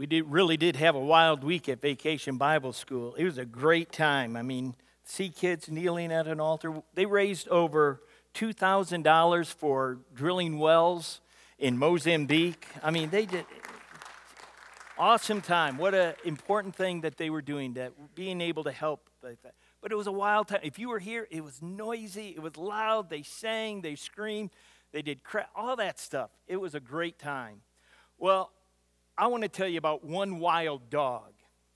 Really did have a wild week at Vacation Bible School. It was a great time. I mean, see kids kneeling at an altar. They raised over $2,000 for drilling wells in Mozambique. I mean, they did awesome time. What an important thing that they were doing, that being able to help like that. But it was a wild time. If you were here, it was noisy, it was loud. They sang, they screamed, they did all that stuff. It was a great time. Well, I want to tell you about one wild dog.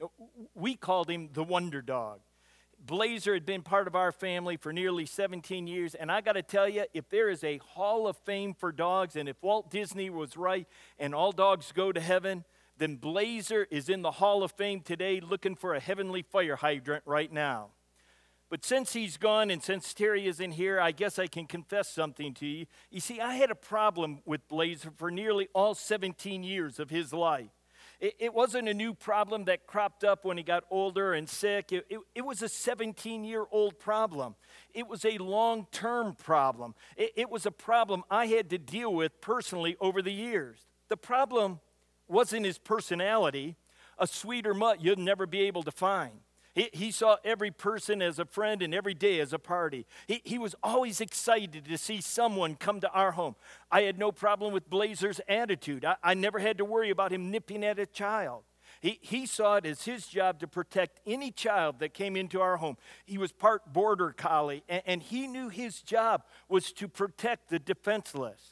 We called him the Wonder Dog. Blazer had been part of our family for nearly 17 years, and I got to tell you, if there is a hall of fame for dogs, and if Walt Disney was right and all dogs go to heaven, then Blazer is in the hall of fame today looking for a heavenly fire hydrant right now. But since he's gone and since Terry isn't here, I guess I can confess something to you. You see, I had a problem with Blazer for nearly all 17 years of his life. It wasn't a new problem that cropped up when he got older and sick. It was a 17-year-old problem. It was a long-term problem. It was a problem I had to deal with personally over the years. The problem wasn't his personality, a sweeter mutt you'd never be able to find. He saw every person as a friend and every day as a party. He was always excited to see someone come to our home. I had no problem with Blazer's attitude. I never had to worry about him nipping at a child. He saw it as his job to protect any child that came into our home. He was part border collie, and he knew his job was to protect the defenseless.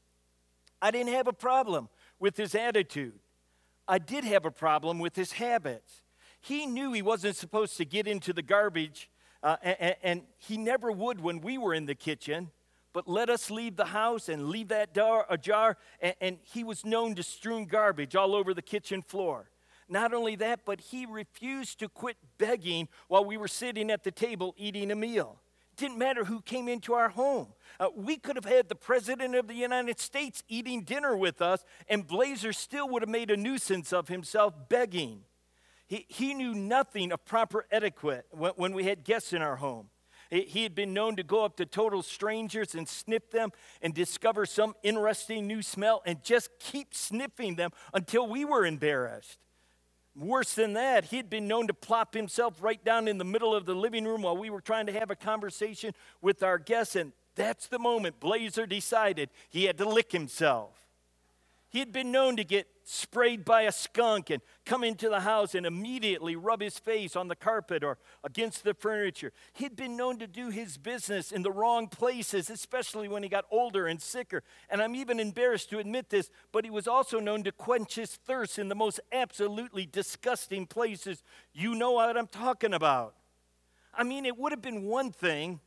I didn't have a problem with his attitude. I did have a problem with his habits. He knew he wasn't supposed to get into the garbage, and he never would when we were in the kitchen, but let us leave the house and leave that door ajar, and he was known to strew garbage all over the kitchen floor. Not only that, but he refused to quit begging while we were sitting at the table eating a meal. It didn't matter who came into our home. We could have had the President of the United States eating dinner with us, and Blazer still would have made a nuisance of himself begging. He knew nothing of proper etiquette when we had guests in our home. He had been known to go up to total strangers and sniff them and discover some interesting new smell and just keep sniffing them until we were embarrassed. Worse than that, he had been known to plop himself right down in the middle of the living room while we were trying to have a conversation with our guests, and that's the moment Blazer decided he had to lick himself. He had been known to get sprayed by a skunk and come into the house and immediately rub his face on the carpet or against the furniture. He'd been known to do his business in the wrong places, especially when he got older and sicker. And I'm even embarrassed to admit this, but he was also known to quench his thirst in the most absolutely disgusting places. You know what I'm talking about. I mean, it would have been one thing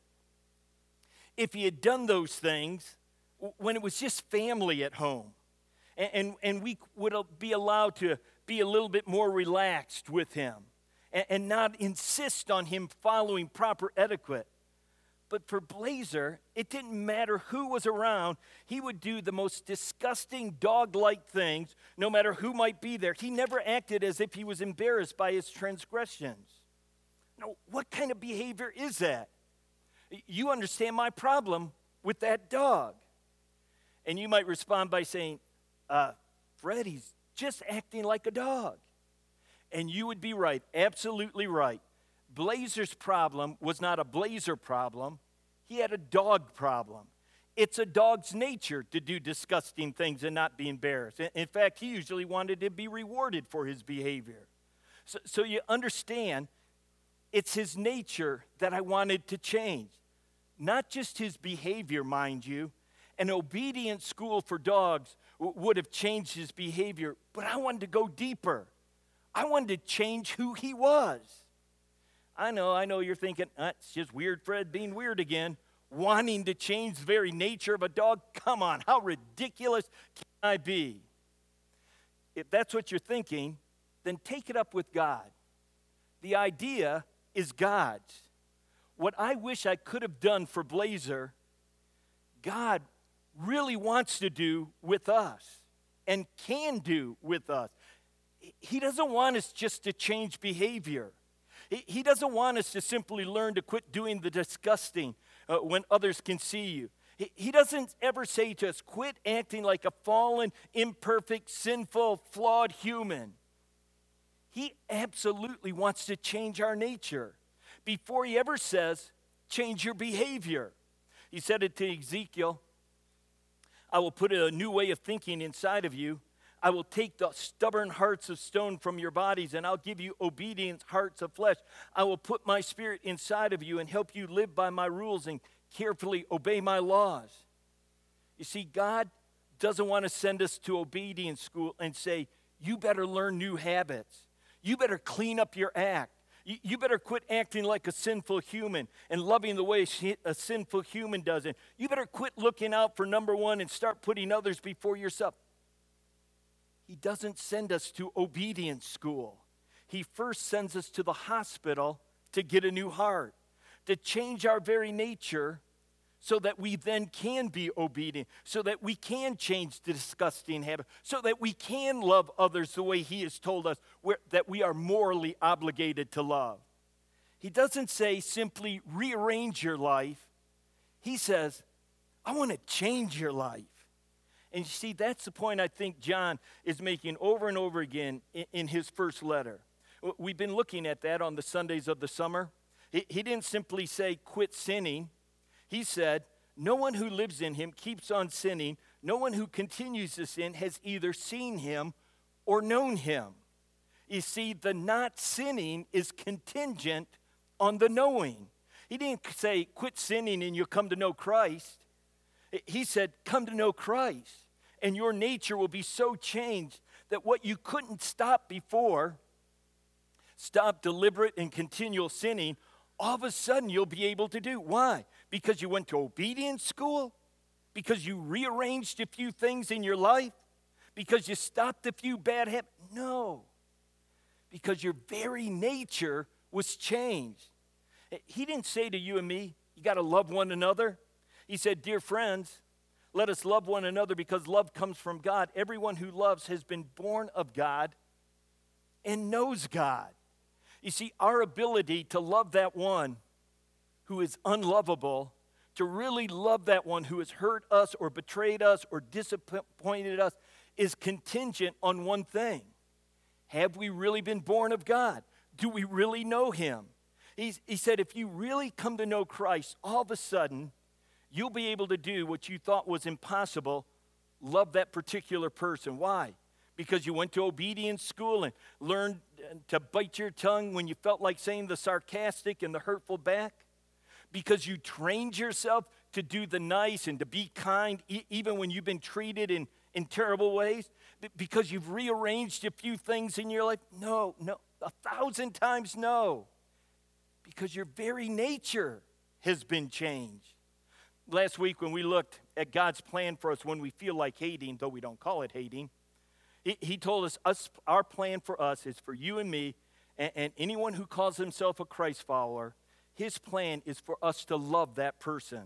if he had done those things when it was just family at home. And we would be allowed to be a little bit more relaxed with him and not insist on him following proper etiquette. But for Blazer, it didn't matter who was around. He would do the most disgusting dog-like things, no matter who might be there. He never acted as if he was embarrassed by his transgressions. Now, what kind of behavior is that? You understand my problem with that dog. And you might respond by saying, Fred, he's just acting like a dog. And you would be right, absolutely right. Blazer's problem was not a Blazer problem. He had a dog problem. It's a dog's nature to do disgusting things and not be embarrassed. In fact, he usually wanted to be rewarded for his behavior. So you understand, it's his nature that I wanted to change. Not just his behavior, mind you. An obedient school for dogs would have changed his behavior, but I wanted to go deeper. I wanted to change who he was. I know you're thinking, it's just weird Fred being weird again, wanting to change the very nature of a dog. Come on, how ridiculous can I be? If that's what you're thinking, then take it up with God. The idea is God's. What I wish I could have done for Blazer, God really wants to do with us and can do with us. He doesn't want us just to change behavior. He doesn't want us to simply learn to quit doing the disgusting when others can see you. He doesn't ever say to us, quit acting like a fallen, imperfect, sinful, flawed human. He absolutely wants to change our nature before he ever says, change your behavior. He said it to Ezekiel, I will put a new way of thinking inside of you. I will take the stubborn hearts of stone from your bodies, and I'll give you obedient hearts of flesh. I will put my spirit inside of you and help you live by my rules and carefully obey my laws. You see, God doesn't want to send us to obedience school and say, you better learn new habits. You better clean up your act. You better quit acting like a sinful human and loving the way a sinful human does it. You better quit looking out for number one and start putting others before yourself. He doesn't send us to obedience school. He first sends us to the hospital to get a new heart, to change our very nature so that we then can be obedient, so that we can change the disgusting habit, so that we can love others the way he has told us that we are morally obligated to love. He doesn't say simply rearrange your life. He says, I want to change your life. And you see, that's the point I think John is making over and over again in his first letter. We've been looking at that on the Sundays of the summer. He didn't simply say quit sinning. He said, no one who lives in him keeps on sinning. No one who continues to sin has either seen him or known him. You see, the not sinning is contingent on the knowing. He didn't say quit sinning and you'll come to know Christ. He said, come to know Christ, and your nature will be so changed that what you couldn't stop before, stop deliberate and continual sinning, all of a sudden you'll be able to do. Why? Because you went to obedience school? Because you rearranged a few things in your life? Because you stopped a few bad habits? No. Because your very nature was changed. He didn't say to you and me, you got to love one another. He said, dear friends, let us love one another because love comes from God. Everyone who loves has been born of God and knows God. You see, our ability to love that one who is unlovable, to really love that one who has hurt us or betrayed us or disappointed us, is contingent on one thing. Have we really been born of God? Do we really know him? He said, if you really come to know Christ, all of a sudden, you'll be able to do what you thought was impossible, love that particular person. Why? Because you went to obedience school and learned to bite your tongue when you felt like saying the sarcastic and the hurtful back? Because you trained yourself to do the nice and to be kind even when you've been treated in terrible ways? Because you've rearranged a few things in your life? No, 1,000 times no. Because your very nature has been changed. Last week when we looked at God's plan for us when we feel like hating, though we don't call it hating, he told us our plan for us is for you and me and anyone who calls himself a Christ follower. His plan is for us to love that person.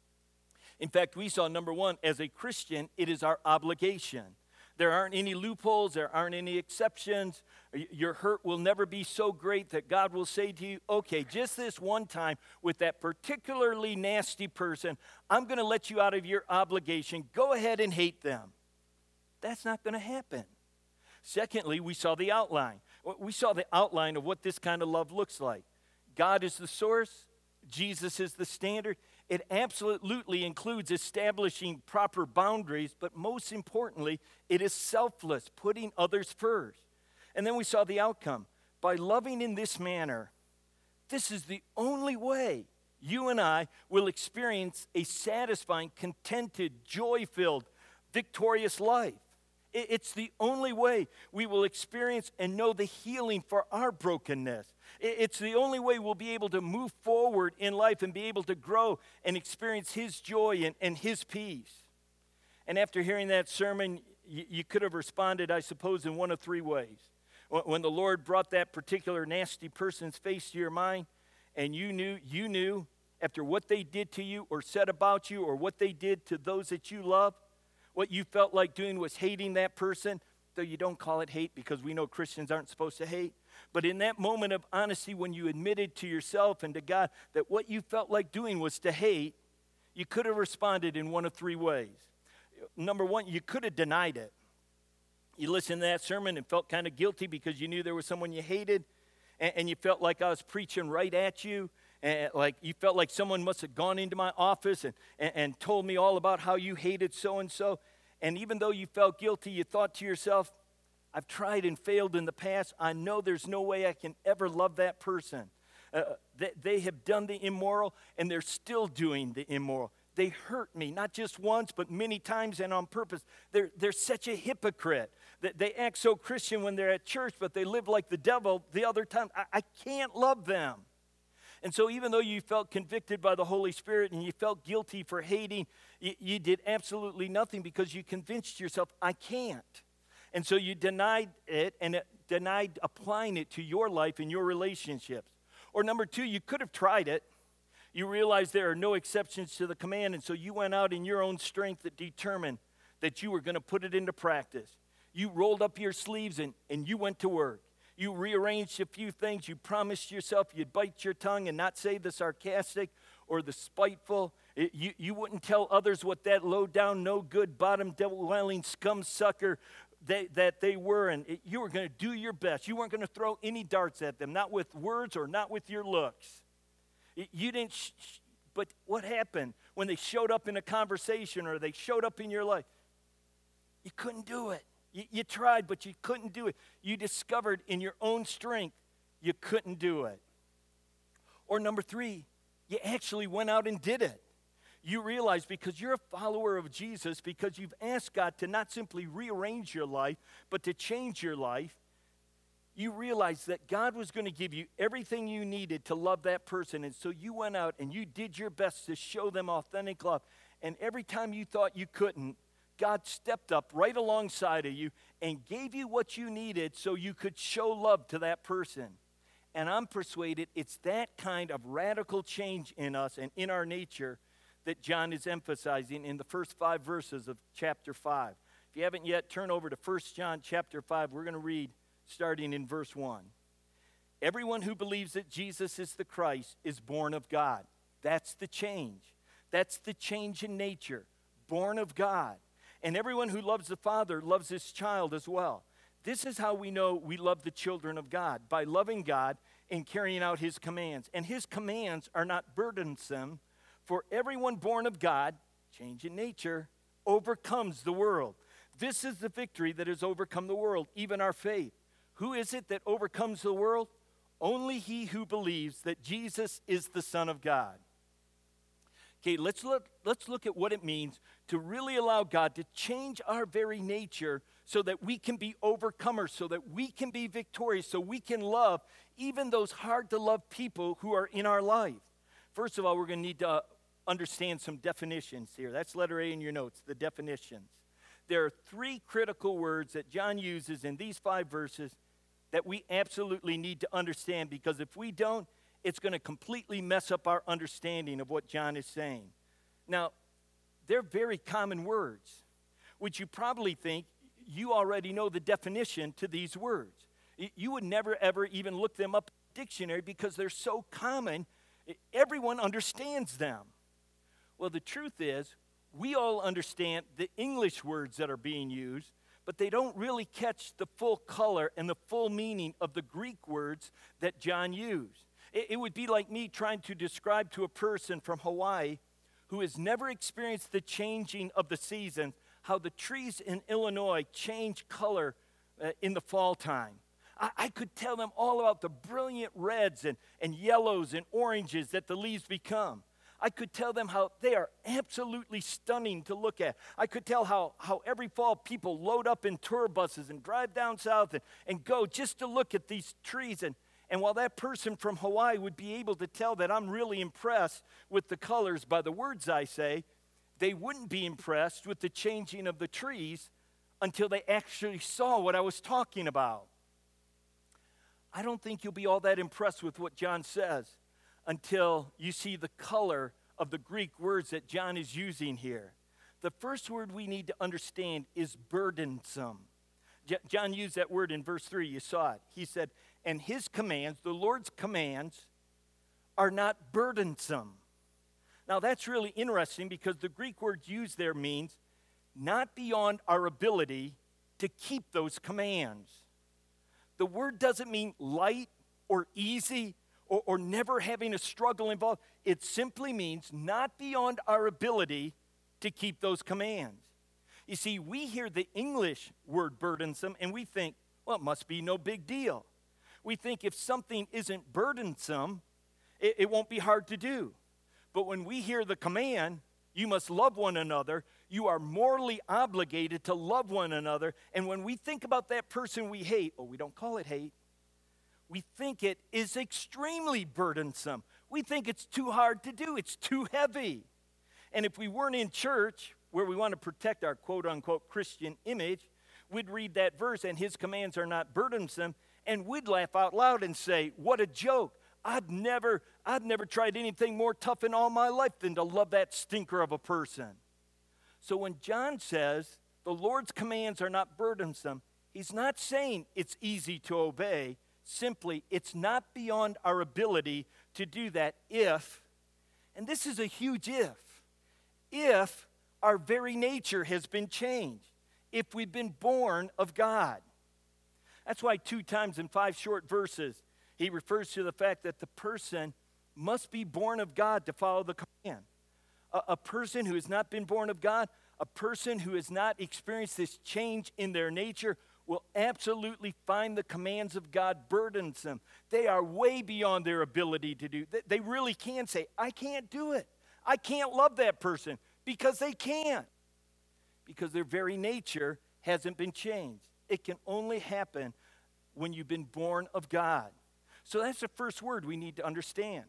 In fact, we saw, number one, as a Christian, it is our obligation. There aren't any loopholes. There aren't any exceptions. Your hurt will never be so great that God will say to you, okay, just this one time with that particularly nasty person, I'm going to let you out of your obligation. Go ahead and hate them. That's not going to happen. Secondly, we saw the outline. We saw the outline of what this kind of love looks like. God is the source. Jesus is the standard. It absolutely includes establishing proper boundaries, but most importantly, it is selfless, putting others first. And then we saw the outcome. By loving in this manner, this is the only way you and I will experience a satisfying, contented, joy-filled, victorious life. It's the only way we will experience and know the healing for our brokenness. It's the only way we'll be able to move forward in life and be able to grow and experience his joy and his peace. And after hearing that sermon, you could have responded, I suppose, in one of three ways. When the Lord brought that particular nasty person's face to your mind, and you knew after what they did to you or said about you or what they did to those that you love, what you felt like doing was hating that person, though you don't call it hate because we know Christians aren't supposed to hate. But in that moment of honesty, when you admitted to yourself and to God that what you felt like doing was to hate, you could have responded in one of three ways. Number one, you could have denied it. You listened to that sermon and felt kind of guilty because you knew there was someone you hated, and you felt like I was preaching right at you, and like you felt like someone must have gone into my office and told me all about how you hated so-and-so. And even though you felt guilty, you thought to yourself, I've tried and failed in the past. I know there's no way I can ever love that person. They have done the immoral, and they're still doing the immoral. They hurt me, not just once, but many times and on purpose. They're such a hypocrite. They act so Christian when they're at church, but they live like the devil the other time. I can't love them. And so even though you felt convicted by the Holy Spirit and you felt guilty for hating, you did absolutely nothing because you convinced yourself, I can't. And so you denied it and denied applying it to your life and your relationships. Or number two, you could have tried it. You realized there are no exceptions to the command, and so you went out in your own strength that determined that you were going to put it into practice. You rolled up your sleeves and you went to work. You rearranged a few things. You promised yourself you'd bite your tongue and not say the sarcastic or the spiteful. You wouldn't tell others what that low-down, no-good, bottom-dwelling scum sucker that they were, and you were going to do your best. You weren't going to throw any darts at them, not with words or not with your looks. You didn't, but what happened when they showed up in a conversation or they showed up in your life? You couldn't do it. You tried, but you couldn't do it. You discovered in your own strength you couldn't do it. Or number three, you actually went out and did it. You realize because you're a follower of Jesus, because you've asked God to not simply rearrange your life, but to change your life, you realize that God was going to give you everything you needed to love that person. And so you went out and you did your best to show them authentic love. And every time you thought you couldn't, God stepped up right alongside of you and gave you what you needed so you could show love to that person. And I'm persuaded it's that kind of radical change in us and in our nature that John is emphasizing in the first 5 verses of chapter 5. If you haven't yet, turn over to 1 John chapter 5. We're going to read starting in verse 1. Everyone who believes that Jesus is the Christ is born of God. That's the change. That's the change in nature. Born of God. And everyone who loves the Father loves his child as well. This is how we know we love the children of God, by loving God and carrying out his commands. And his commands are not burdensome, for everyone born of God, change in nature, overcomes the world. This is the victory that has overcome the world, even our faith. Who is it that overcomes the world? Only he who believes that Jesus is the Son of God. Okay, let's look at what it means to really allow God to change our very nature so that we can be overcomers, so that we can be victorious, so we can love even those hard-to-love people who are in our life. First of all, we're going to need to understand some definitions here. That's letter A in your notes, the definitions. There are 3 critical words that John uses in these 5 verses that we absolutely need to understand, because if we don't, it's going to completely mess up our understanding of what John is saying. Now, they're very common words, which you probably think you already know the definition to these words. You would never, ever even look them up in a dictionary because they're so common, everyone understands them. Well, the truth is, we all understand the English words that are being used, but they don't really catch the full color and the full meaning of the Greek words that John used. It would be like me trying to describe to a person from Hawaii who has never experienced the changing of the seasons, how the trees in Illinois change color in the fall time. I could tell them all about the brilliant reds and yellows and oranges that the leaves become. I could tell them how they are absolutely stunning to look at. I could tell how every fall people load up in tour buses and drive down south and go just to look at these trees. And while that person from Hawaii would be able to tell that I'm really impressed with the colors by the words I say, they wouldn't be impressed with the changing of the trees until they actually saw what I was talking about. I don't think you'll be all that impressed with what John says until you see the color of the Greek words that John is using here. The first word we need to understand is burdensome. John used that word in verse 3. You saw it. He said, and his commands, the Lord's commands, are not burdensome. Now that's really interesting because the Greek word used there means not beyond our ability to keep those commands. The word doesn't mean light or easy or never having a struggle involved. It simply means not beyond our ability to keep those commands. You see, we hear the English word burdensome and we think, well, it must be no big deal. We think if something isn't burdensome, it won't be hard to do. But when we hear the command, you must love one another, you are morally obligated to love one another. And when we think about that person we hate, we don't call it hate, we think it is extremely burdensome. We think it's too hard to do, it's too heavy. And if we weren't in church, where we want to protect our quote-unquote Christian image, we'd read that verse, and his commands are not burdensome, and we'd laugh out loud and say, what a joke. I've never tried anything more tough in all my life than to love that stinker of a person. So when John says the Lord's commands are not burdensome, he's not saying it's easy to obey. Simply, it's not beyond our ability to do that if, and this is a huge if our very nature has been changed, if we've been born of God. That's why 2 times in 5 short verses, he refers to the fact that the person must be born of God to follow the command. A person who has not been born of God, a person who has not experienced this change in their nature, will absolutely find the commands of God burdensome. They are way beyond their ability to do. They really can say, I can't do it. I can't love that person, because they can't. Because their very nature hasn't been changed. It can only happen when you've been born of God. So that's the first word we need to understand.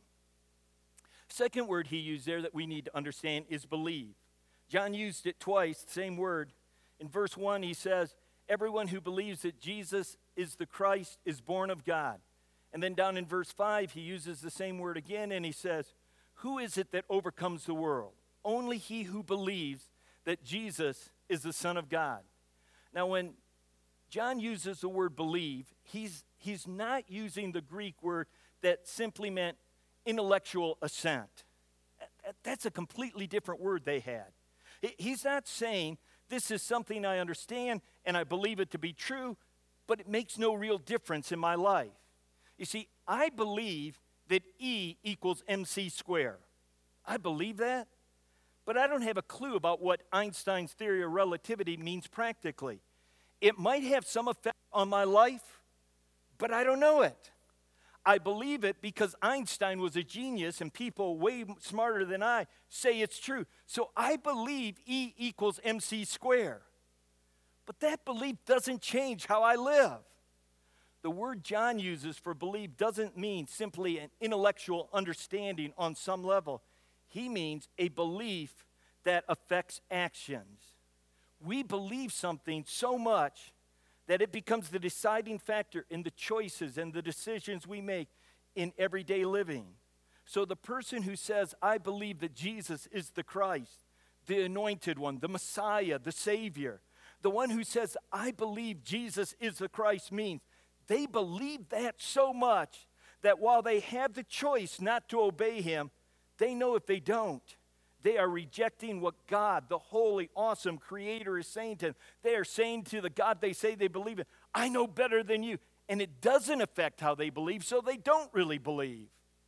Second word he used there that we need to understand is believe. John used it twice, the same word. In verse 1, he says, everyone who believes that Jesus is the Christ is born of God. And then down in verse 5, he uses the same word again, and he says, who is it that overcomes the world? Only he who believes that Jesus is the Son of God. Now, when John uses the word believe, he's not using the Greek word that simply meant intellectual assent. That's a completely different word they had. He's not saying this is something I understand and I believe it to be true, but it makes no real difference in my life. You see, I believe that E equals mc squared. I believe that, but I don't have a clue about what Einstein's theory of relativity means practically. It might have some effect on my life, but I don't know it. I believe it because Einstein was a genius and people way smarter than I say it's true. So I believe E equals mc squared. But that belief doesn't change how I live. The word John uses for believe doesn't mean simply an intellectual understanding on some level. He means a belief that affects actions. We believe something so much that it becomes the deciding factor in the choices and the decisions we make in everyday living. So the person who says, I believe that Jesus is the Christ, the anointed one, the Messiah, the Savior, the one who says, I believe Jesus is the Christ, means they believe that so much that while they have the choice not to obey him, they know if they don't, they are rejecting what God, the holy, awesome Creator, is saying to them. They are saying to the God they say they believe in, I know better than you. And it doesn't affect how they believe, so they don't really believe.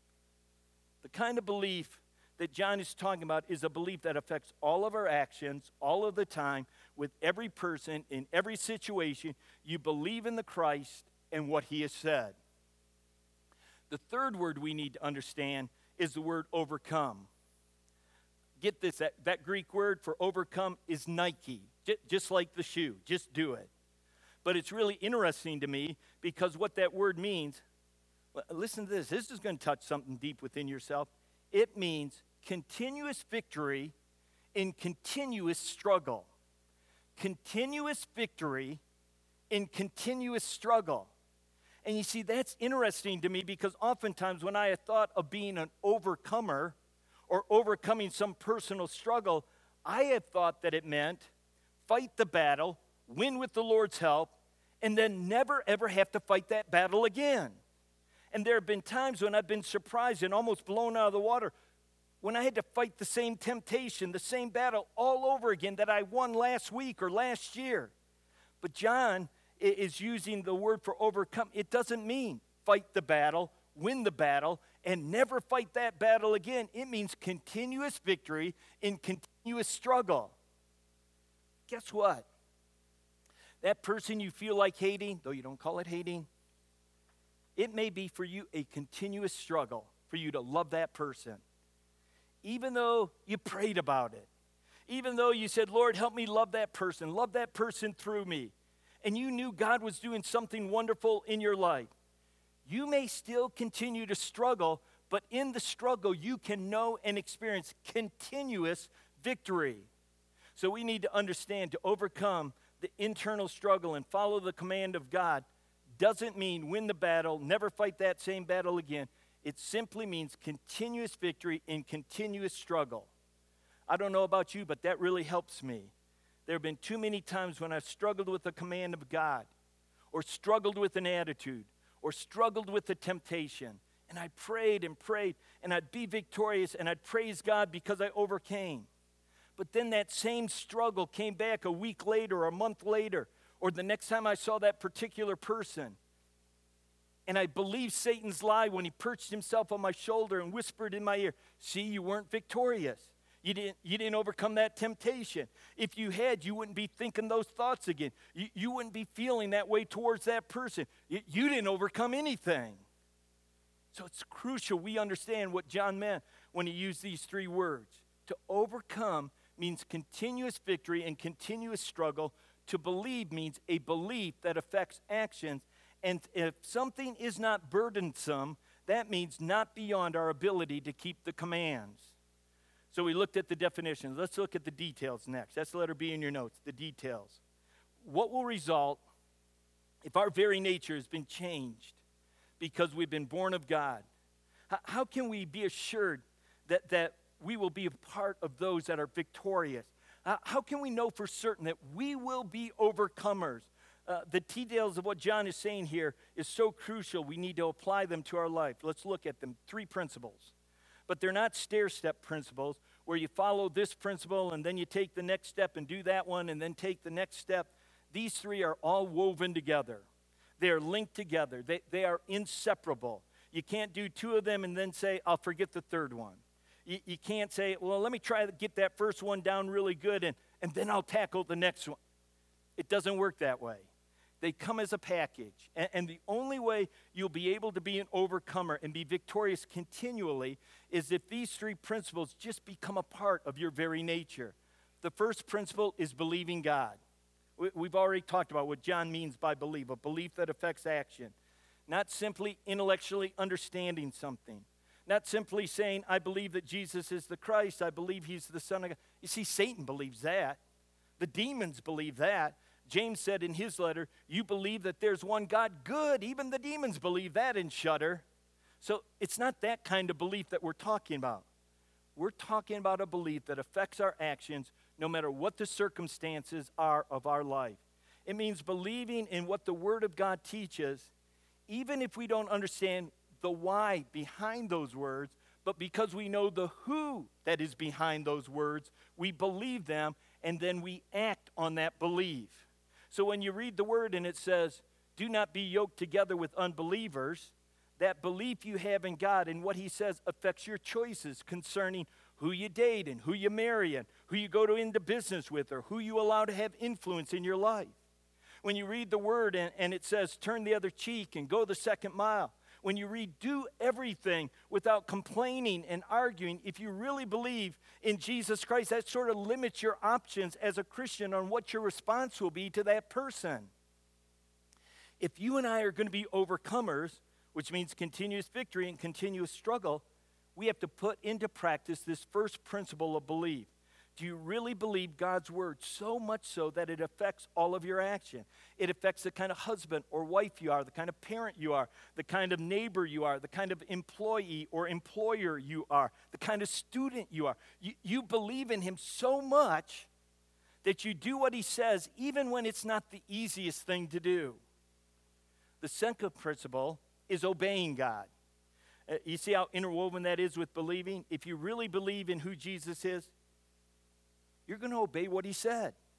The kind of belief that John is talking about is a belief that affects all of our actions, all of the time, with every person, in every situation. You believe in the Christ and what he has said. The third word we need to understand is the word overcome. Get this, that Greek word for overcome is Nike, just like the shoe, just do it. But it's really interesting to me because what that word means, listen to this is going to touch something deep within yourself. It means continuous victory in continuous struggle. Continuous victory in continuous struggle. And you see, that's interesting to me because oftentimes when I have thought of being an overcomer or overcoming some personal struggle, I have thought that it meant fight the battle, win with the Lord's help, and then never ever have to fight that battle again. And there have been times when I've been surprised and almost blown out of the water when I had to fight the same temptation, the same battle all over again that I won last week or last year. But John is using the word for overcome. It doesn't mean fight the battle, win the battle, and never fight that battle again. It means continuous victory in continuous struggle. Guess what? That person you feel like hating, though you don't call it hating, it may be for you a continuous struggle for you to love that person. Even though you prayed about it, even though you said, Lord, help me love that person through me, and you knew God was doing something wonderful in your life, you may still continue to struggle, but in the struggle, you can know and experience continuous victory. So we need to understand, to overcome the internal struggle and follow the command of God doesn't mean win the battle, never fight that same battle again. It simply means continuous victory in continuous struggle. I don't know about you, but that really helps me. There have been too many times when I've struggled with the command of God, or struggled with an attitude, or struggled with the temptation. And I prayed and prayed, and I'd be victorious, and I'd praise God because I overcame. But then that same struggle came back a week later, or a month later, or the next time I saw that particular person. And I believed Satan's lie when he perched himself on my shoulder and whispered in my ear, see, you weren't victorious. You didn't overcome that temptation. If you had, you wouldn't be thinking those thoughts again. You wouldn't be feeling that way towards that person. You didn't overcome anything. So it's crucial we understand what John meant when he used these three words. To overcome means continuous victory and continuous struggle. To believe means a belief that affects actions. And if something is not burdensome, that means not beyond our ability to keep the commands. So we looked at the definitions. Let's look at the details next. That's the letter B in your notes, the details. What will result if our very nature has been changed because we've been born of God? How can we be assured that we will be a part of those that are victorious? How can we know for certain that we will be overcomers? The details of what John is saying here is so crucial. We need to apply them to our life. Let's look at them. 3 principles. But they're not stair-step principles where you follow this principle and then you take the next step and do that one and then take the next step. These 3 are all woven together. They are linked together. They are inseparable. You can't do 2 of them and then say, I'll forget the third one. You can't say, well, let me try to get that first one down really good and then I'll tackle the next one. It doesn't work that way. They come as a package. And the only way you'll be able to be an overcomer and be victorious continually is if these 3 principles just become a part of your very nature. The first principle is believing God. We've already talked about what John means by belief, a belief that affects action. Not simply intellectually understanding something. Not simply saying, I believe that Jesus is the Christ. I believe he's the Son of God. You see, Satan believes that. The demons believe that. James said in his letter, you believe that there's one God. Good. Even the demons believe that and shudder. So it's not that kind of belief that we're talking about. We're talking about a belief that affects our actions no matter what the circumstances are of our life. It means believing in what the Word of God teaches, even if we don't understand the why behind those words, but because we know the who that is behind those words, we believe them and then we act on that belief. So when you read the word and it says, do not be yoked together with unbelievers, that belief you have in God and what he says affects your choices concerning who you date and who you marry and who you go into business with or who you allow to have influence in your life. When you read the word and it says, turn the other cheek and go the second mile. When you read, do everything without complaining and arguing, if you really believe in Jesus Christ, that sort of limits your options as a Christian on what your response will be to that person. If you and I are going to be overcomers, which means continuous victory and continuous struggle, we have to put into practice this first principle of belief. Do you really believe God's word so much so that it affects all of your action? It affects the kind of husband or wife you are, the kind of parent you are, the kind of neighbor you are, the kind of employee or employer you are, the kind of student you are. You believe in him so much that you do what he says even when it's not the easiest thing to do. The second principle is obeying God. You see how interwoven that is with believing? If you really believe in who Jesus is, you're going to obey what he said.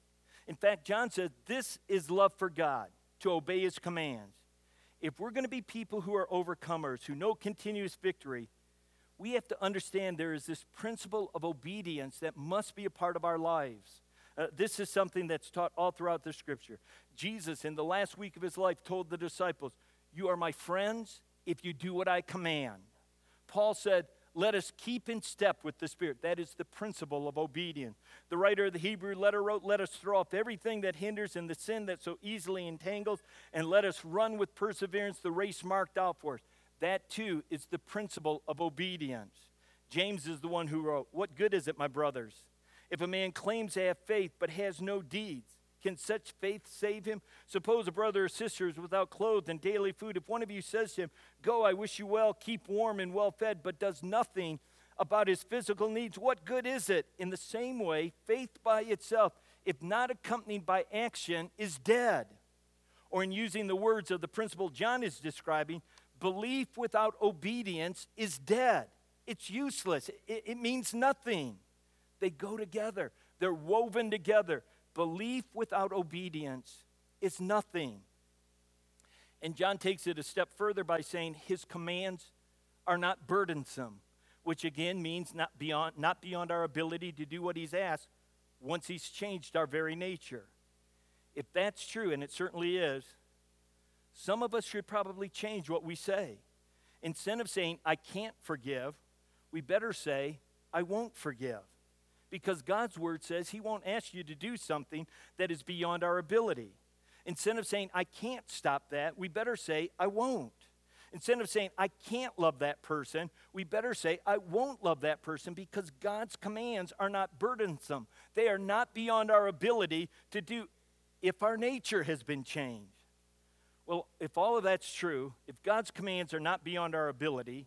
In fact, John says this is love for God, to obey his commands. If we're going to be people who are overcomers, who know continuous victory, we have to understand there is this principle of obedience that must be a part of our lives. This is something that's taught all throughout the scripture. Jesus, in the last week of his life, told the disciples, "You are my friends if you do what I command." Paul said, "Let us keep in step with the Spirit." That is the principle of obedience. The writer of the Hebrew letter wrote, "Let us throw off everything that hinders and the sin that so easily entangles, and let us run with perseverance the race marked out for us." That too is the principle of obedience. James is the one who wrote, "What good is it, my brothers, if a man claims to have faith but has no deeds? Can such faith save him? Suppose a brother or sister is without clothes and daily food. If one of you says to him, 'Go, I wish you well, keep warm and well fed,' but does nothing about his physical needs, what good is it? In the same way, faith by itself, if not accompanied by action, is dead." Or in using the words of the principle John is describing, belief without obedience is dead. It's useless. It means nothing. They go together. They're woven together. Belief without obedience is nothing. And John takes it a step further by saying his commands are not burdensome, which again means not beyond our ability to do what he's asked once he's changed our very nature. If that's true, and it certainly is, some of us should probably change what we say. Instead of saying, "I can't forgive," we better say, "I won't forgive." Because God's word says he won't ask you to do something that is beyond our ability. Instead of saying, "I can't stop that," we better say, "I won't." Instead of saying, "I can't love that person," we better say, "I won't love that person," because God's commands are not burdensome. They are not beyond our ability to do if our nature has been changed. Well, if all of that's true, if God's commands are not beyond our ability,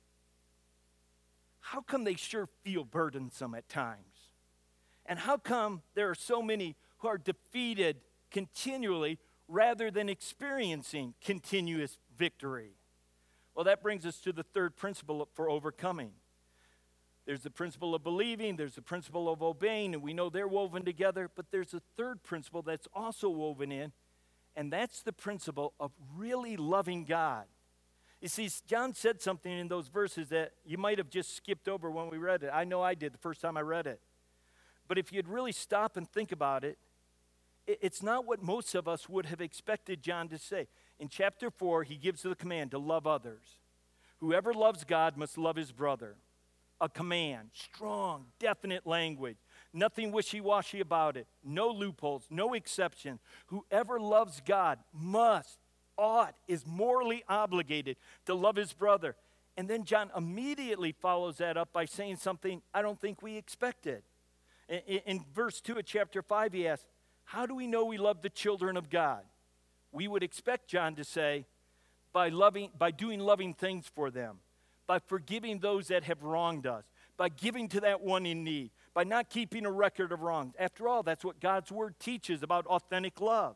how come they sure feel burdensome at times? And how come there are so many who are defeated continually rather than experiencing continuous victory? Well, that brings us to the third principle for overcoming. There's the principle of believing, there's the principle of obeying, and we know they're woven together, but there's a third principle that's also woven in, and that's the principle of really loving God. You see, John said something in those verses that you might have just skipped over when we read it. I know I did the first time I read it. But if you'd really stop and think about it, it's not what most of us would have expected John to say. In chapter 4, he gives the command to love others. Whoever loves God must love his brother. A command, strong, definite language. Nothing wishy-washy about it. No loopholes, no exception. Whoever loves God is morally obligated to love his brother. And then John immediately follows that up by saying something I don't think we expected. In verse 2 of chapter 5, he asks, how do we know we love the children of God? We would expect John to say, by doing loving things for them, by forgiving those that have wronged us, by giving to that one in need, by not keeping a record of wrongs. After all, that's what God's word teaches about authentic love.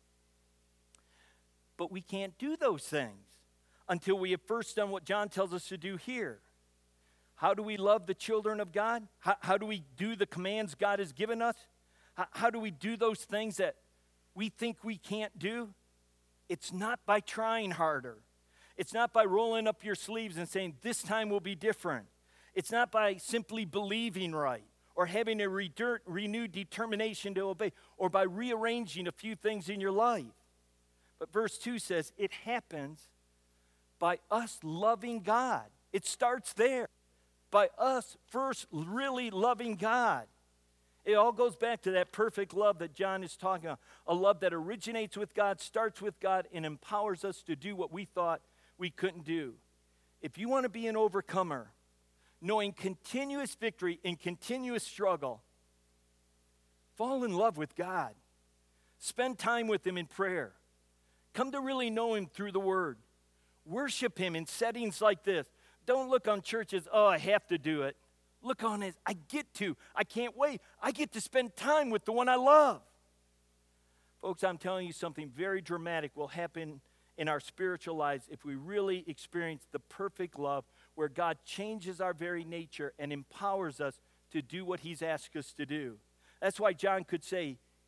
But we can't do those things until we have first done what John tells us to do here. How do we love the children of God? How do we do the commands God has given us? How do we do those things that we think we can't do? It's not by trying harder. It's not by rolling up your sleeves and saying, this time will be different. It's not by simply believing right or having a renewed determination to obey or by rearranging a few things in your life. But verse 2 says it happens by us loving God. It starts there. By us first really loving God. It all goes back to that perfect love that John is talking about. A love that originates with God, starts with God, and empowers us to do what we thought we couldn't do. If you want to be an overcomer, knowing continuous victory in continuous struggle, fall in love with God. Spend time with him in prayer. Come to really know him through the word. Worship him in settings like this. Don't look on church as, oh, I have to do it. Look on as, I get to. I can't wait. I get to spend time with the one I love. Folks, I'm telling you something very dramatic will happen in our spiritual lives if we really experience the perfect love where God changes our very nature and empowers us to do what he's asked us to do. That's why John could say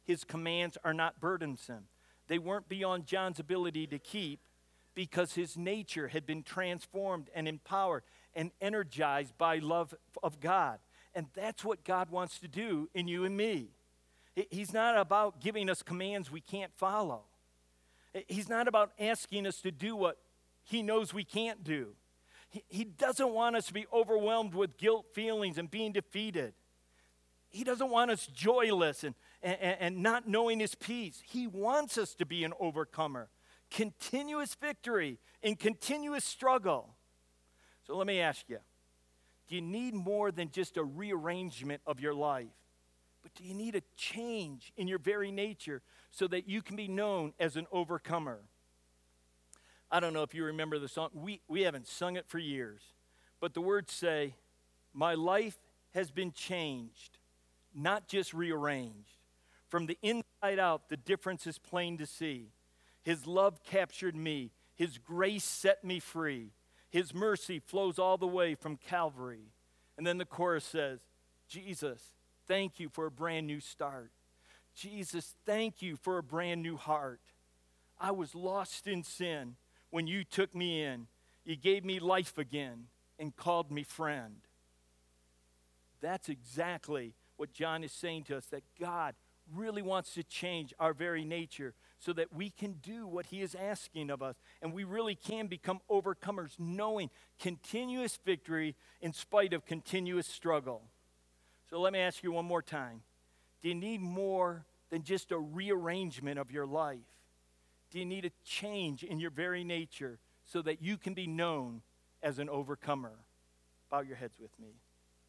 his commands are not burdensome. They weren't beyond John's ability to keep because his nature had been transformed and empowered and energized by love of God. And that's what God wants to do in you and me. He's not about giving us commands we can't follow. He's not about asking us to do what he knows we can't do. He doesn't want us to be overwhelmed with guilt feelings and being defeated. He doesn't want us joyless and not knowing his peace. He wants us to be an overcomer. Continuous victory in continuous struggle. So let me ask you, do you need more than just a rearrangement of your life? But do you need a change in your very nature so that you can be known as an overcomer? I don't know if you remember the song. We haven't sung it for years. But the words say, my life has been changed, not just rearranged. From the inside out, the difference is plain to see. His love captured me. His grace set me free. His mercy flows all the way from Calvary. And then the chorus says, Jesus, thank you for a brand new start. Jesus, thank you for a brand new heart. I was lost in sin when you took me in. You gave me life again and called me friend. That's exactly what John is saying to us, that God really wants to change our very nature so that we can do what he is asking of us. And we really can become overcomers, knowing continuous victory in spite of continuous struggle. So let me ask you one more time. Do you need more than just a rearrangement of your life? Do you need a change in your very nature so that you can be known as an overcomer? Bow your heads with me.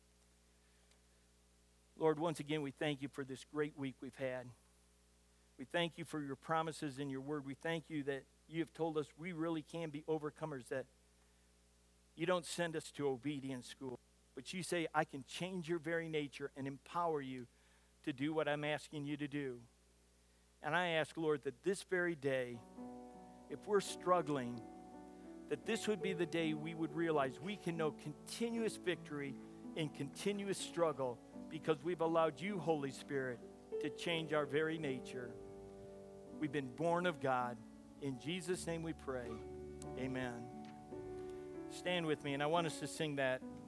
Lord, once again, we thank you for this great week we've had. We thank you for your promises in your word. We thank you that you have told us we really can be overcomers, that you don't send us to obedience school, but you say, I can change your very nature and empower you to do what I'm asking you to do. And I ask, Lord, that this very day, if we're struggling, that this would be the day we would realize we can know continuous victory in continuous struggle because we've allowed you, Holy Spirit, to change our very nature. We've been born of God. In Jesus' name we pray. Amen. Stand with me, and I want us to sing that